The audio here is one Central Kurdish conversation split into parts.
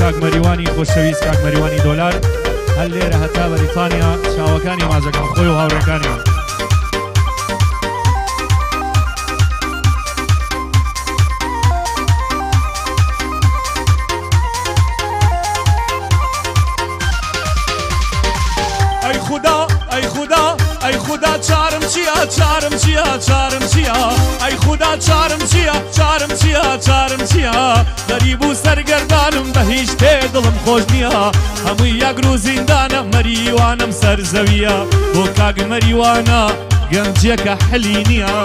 کاک مەریوانی خۆشەویست کاک مەریوانی دۆلار هەر لێرە هەتا بەریتانیا چاوەکانی ماجەکەم خۆی و هاوڕێکانیان ای خدا چارم چیا ای خدا چارم چیا غریب و سرگردانم به هیچ دلم خوش نیا همو یک روز زندانم مریوانم سرزویا بو کاگ مریوانا گنجیک حلی نیا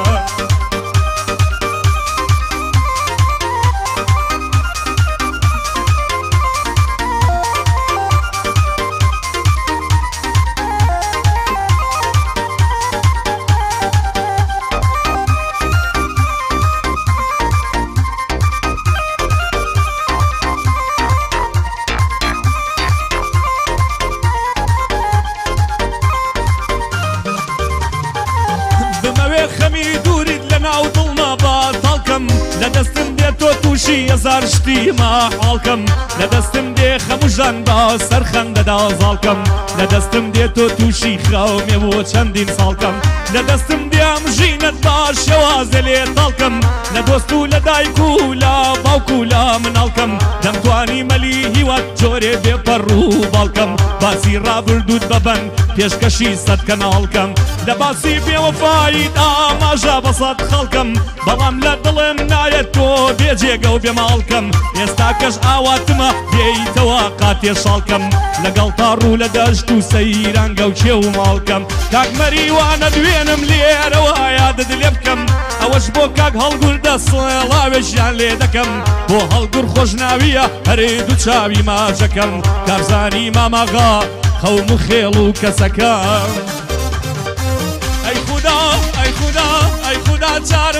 لدستم دي تو توشي يزار شتي ما حالكم لدستم دي خموجان با سرخن دا زالكم لدستم دي تو توشي خومي بو چندين سالكم لدستم دي امجينت با شوازلي طالكم لدوستو لدايكو لا باوكو لا منالكم دمتواني ملي هيوات جوري بيبرو بالكم باسي رابردود ببن پێشکەشی سەد کەناڵکەم لە باسی بێوەفایت ئاماژە بە سەد خەڵکەم بەڵام لە دڵم نایەت تۆ بێجێگە و بێماڵکەم ئێستا کەش ئاواتمە دێیتەوە قاتێ شاڵکەم لەگەڵ تاڕوو لە دەشت و سەیرانگە و کێ و ماڵکەم کاک مەریوانە دوێنم لێرەوە یادت لێ بکەم ئەوەش بۆ کاک هەڵگور دەسڵاوێژیان لێ دەکەم بۆ هەڵگور خۆشناویە هەرێ دوو چاوی ماژەکەم کارزانی ماماغا خەوم و خێڵ و کەسەکەم ئەی خوددا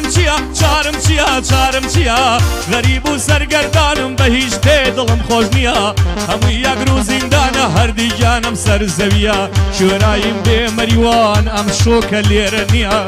چارم چیا غەریب و سەرگەردانم بە هیچ دڵم خۆش نییە هەمووی یەک ڕوو زیندانە هەردیگیانم سەر زەویە شوێنایم بێ مەریوان ئەم شۆکە لێرە نییە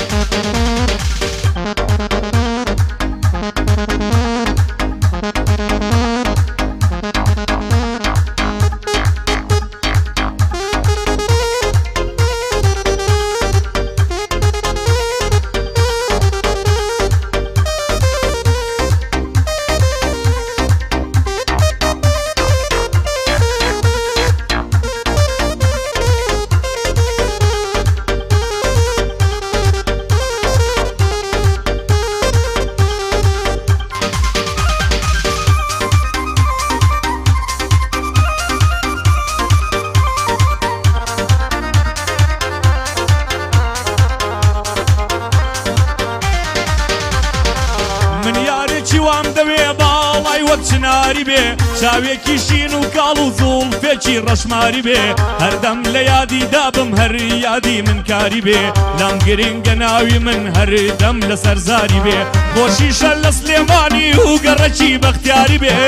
چناری بێ چاوێکی شین و کاڵ و زوڵفێکی ڕەشماری بێ هەردەم لە یادی دابم هەر یادی من کاری بێ لام گرنگە ناوی من هەردەم لە سەرزاری بێ خۆشی شەر لە سلێمانی و گەڕەکی بەختیاری بێ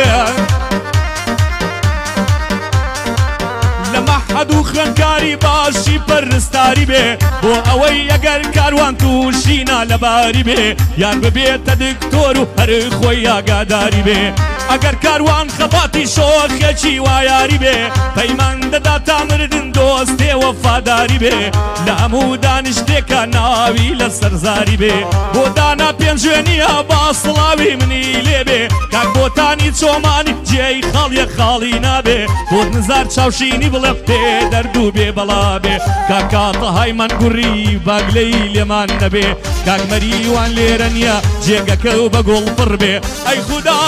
لە مەحەد و خوێندکاری باشی پەرستاری بێ بۆ ئەوەی ئەگەر کاروان تووشینا لەباری بێ یان ببێتە دکتۆر و هەر خۆی ئاگاداری بێ ئەگەر کاروان خەباتی شۆخێکی وایاری بێ پەیمان دەدا تا مردن دۆستێ وەفاداری بێ لە هەموو دانیشتێکە ناوی لە سەرزاری بێ بۆ دانا پێنجوێنیە با سڵاوی منی لێ بێ کاک بۆتانی چۆمانی جێی خاڵیە خاڵی نابێ بۆ نزار چاوشینی بڵێ پێ دەردوو بێ بەڵا بێ کاکاتە هایمان گوڕی باگلەی لێمان نەبێ کاک مەریوان لێرە نییە جێگەکە و بە گۆڵ پڕ بێ ئەی خوددا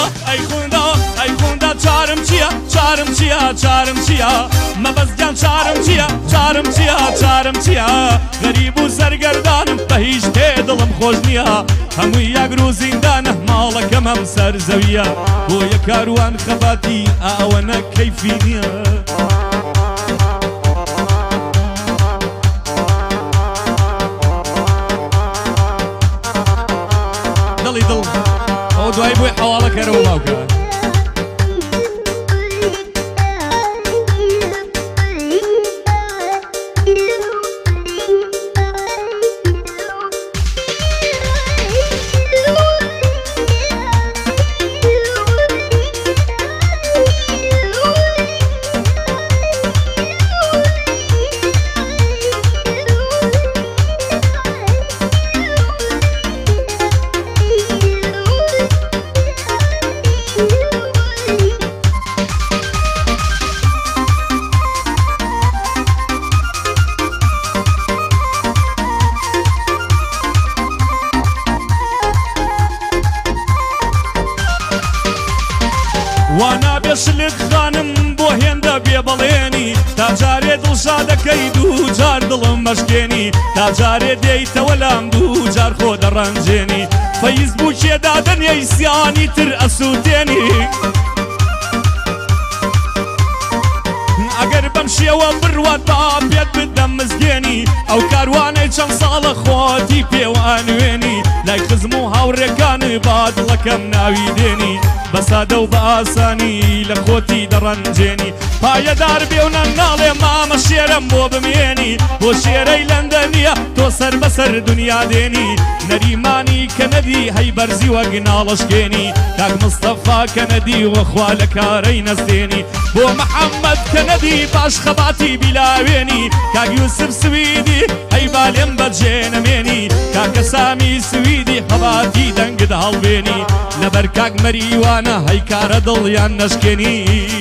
چارم چیا مەبەستگیان چارم چیا غەریب و سەرگەردانم بە هیچ دڵم خۆش نییە هەمووی یەک ڕوو زیندانە ماڵەکەم ئەم سەر زەویە بۆ یەک کاروان خەباتی ئەوەنە کەیفی نییە دڵی دڵ ئەو دوای بۆی حەواڵەکەرەوە باوکە مەشکێنی تا جارێ دێیتەوە لام دوو جار خۆ دەڕەنجێنی فەیسبووکێدا دەنیای سیانی تر ئەسووتێنی ئەگەر بەم شێوە بڕوات با پێت بدەم مزگێنی ئەو کاروانەی چەند ساڵە خۆتی پێوانوێنی لای خزم و هاوڕێکان با دڵەکەم ناوی دێنی بەسادە و بە ئاسانی لە خۆتی دەڕەنجێنی پایەدار بێ و نەناڵێ مامە شێرم بۆ بمێنی بۆ شێرەی لەندەنیە تۆ سەر بەسەر دنیا دێنی نەریمانی کەنەدی هەی بەرزی وەک ناڵەشکێنی کاک مستەفا کەنەدی وەخوا لە کارەی نەستێنی بۆ محەممەد کەنەدی باش خەباتی بیلاوێنی کاک یوسف سویدی هەی بالێم بەجێ نەمێنی کاکە سامی سویدی خەباتی دەنگت هەڵبێنی لەبەر کاک مەریوانە هەی کارە دڵیان نەشکێنی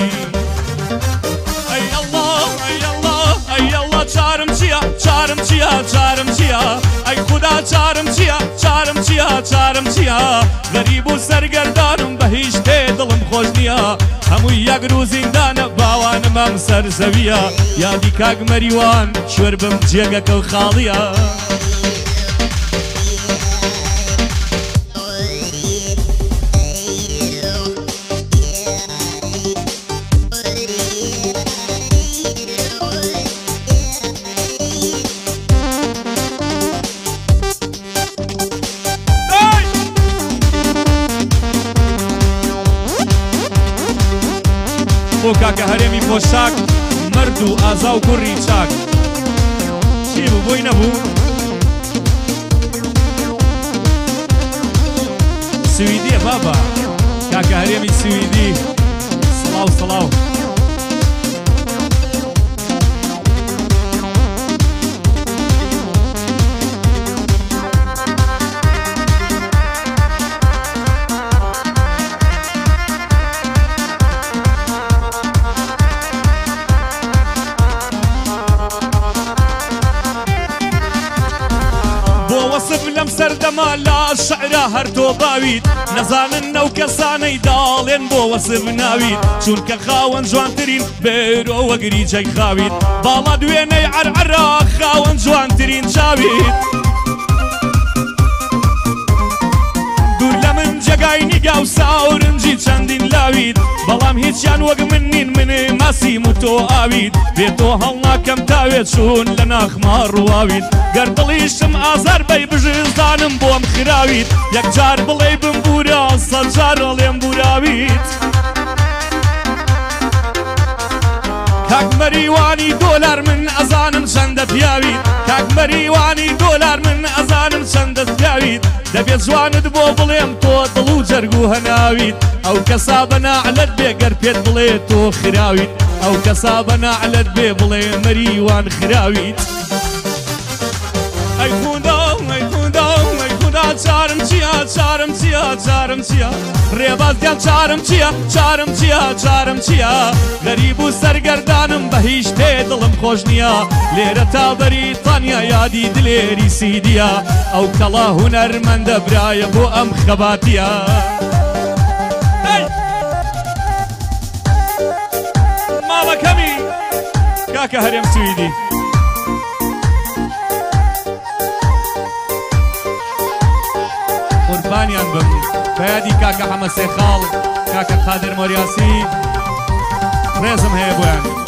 چارم چیە چارم چیە چارم چیە ئەی خوددا چارم چیە چارم چیە چارم چیە غەریب و سەرگەردانم بە هیچ تێ دڵم خۆش نییە هەمووی یەک ڕوو زیندانە باوانم ئەم سەر زەویە یادی کاک مەریوان شوێر بم جێگەکە و خاڵیە بۆ کاکە هەرێمی پۆشاک مرد و ئازا و کوڕی چاک چی بوو بۆی نەبوو سویدیە بابا کاکە هەرێمی سویدی سڵاو سڵاو لەم سەردەما لا شعرا هەر تۆ باویت نەزانن نەو کەسانەی داڵێن بۆ وەسف ناویت چونکە خاوەن جوانترین بێرۆ وەگری جەی خاویت باڵا دوێنەی عەرعەرا خاوەن جوانترین چاویت دوور لە من جەگای نیگا و ساورنجی چەندین لاویت بەڵام هیچیان وەک من نین منێ ماسیم و تۆ ئاویت بێ تۆ هەڵ ناکەم تاوێت چوون لە ناخما ڕواویت گەر دڵیشم ئازار بەی بژزانم بۆم خراویت یەکجار بڵێ بمبورە سەد جار ئەڵێم بوراویت کاک مەریوانی دۆلار من ئەزانم چەندە پیاویت کاک مەریوانی دۆلار من ئەزانم چەندە پیاویت دەبێت جوانت بۆ بڵێم تۆ دڵ و جەرگ و هەناویت ئەو کەسا بەناعلەت بێ گەر پێت بڵێ تۆ خراویت ئەو کەسا بەناعلەت بێ بڵێ مەریوان خراویت ئەی خوندا ئەی خوندا ئەی خوندا چارم چیە چارم چیە چارم چیە ڕێبازیان چارم چیە چارم چیە چارم چیە غەریب و سەرگەردانم بە هیچ تێ دڵم خۆش نییە لێرە تا بەریتانیا یادی دلێری سیدیە ئەو کەڵا هونەرمەندە برایە بۆ ئەم خەباتیە ماڵەکەمی کاکە هەرێم سویدی قوربانیان بم بەیادی کاکە حەمە سێخاڵ کاکە قادر مۆریاسی ڕێزم هەیە بۆیان